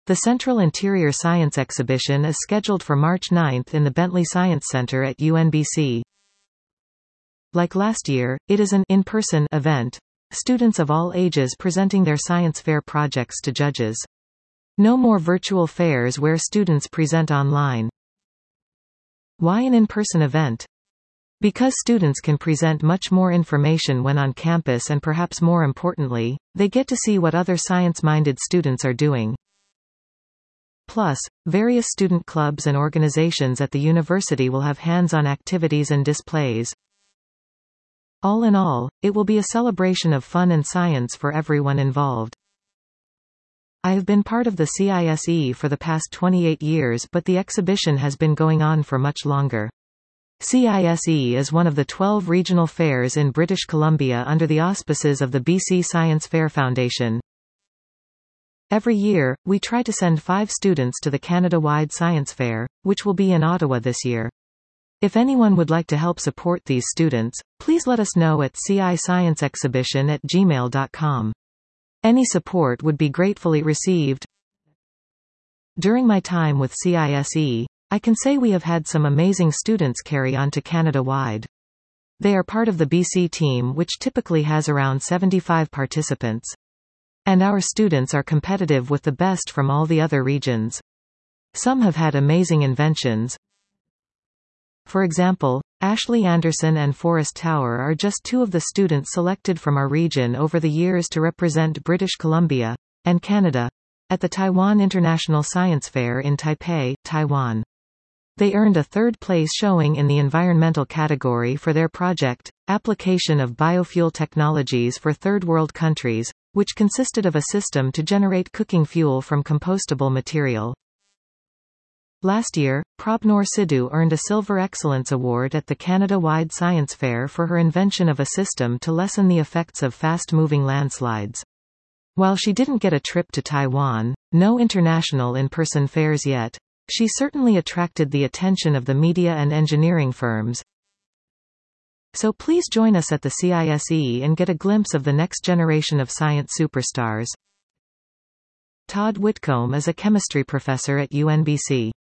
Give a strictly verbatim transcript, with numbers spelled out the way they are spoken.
The Central Interior Science Exhibition is scheduled for March ninth in the Bentley Science Center at U N B C. Like last year, it is an in-person event. Students of all ages presenting their science fair projects to judges. No more virtual fairs where students present online. Why an in-person event? Because students can present much more information when on campus, and perhaps more importantly, they get to see what other science-minded students are doing. Plus, various student clubs and organizations at the university will have hands-on activities and displays. All in all, it will be a celebration of fun and science for everyone involved. I have been part of the C I S E for the past twenty-eight years, but the exhibition has been going on for much longer. C I S E is one of the twelve regional fairs in British Columbia under the auspices of the B C Science Fair Foundation. Every year, we try to send five students to the Canada-wide Science Fair, which will be in Ottawa this year. If anyone would like to help support these students, please let us know at c i science exhibition at gmail dot com. Any support would be gratefully received. During my time with C I S E, I can say we have had some amazing students carry on to Canada-wide. They are part of the B C team, which typically has around seventy-five participants. And our students are competitive with the best from all the other regions. Some have had amazing inventions. For example, Ashley Anderson and Forrest Tower are just two of the students selected from our region over the years to represent British Columbia and Canada at the Taiwan International Science Fair in Taipei, Taiwan. They earned a third-place showing in the environmental category for their project, Application of Biofuel Technologies for Third World Countries, which consisted of a system to generate cooking fuel from compostable material. Last year, Prabnor Sidhu earned a Silver Excellence Award at the Canada-wide Science Fair for her invention of a system to lessen the effects of fast-moving landslides. While she didn't get a trip to Taiwan, no international in-person fairs yet, she certainly attracted the attention of the media and engineering firms. So please join us at the C I S E and get a glimpse of the next generation of science superstars. Todd Whitcomb is a chemistry professor at U N B C.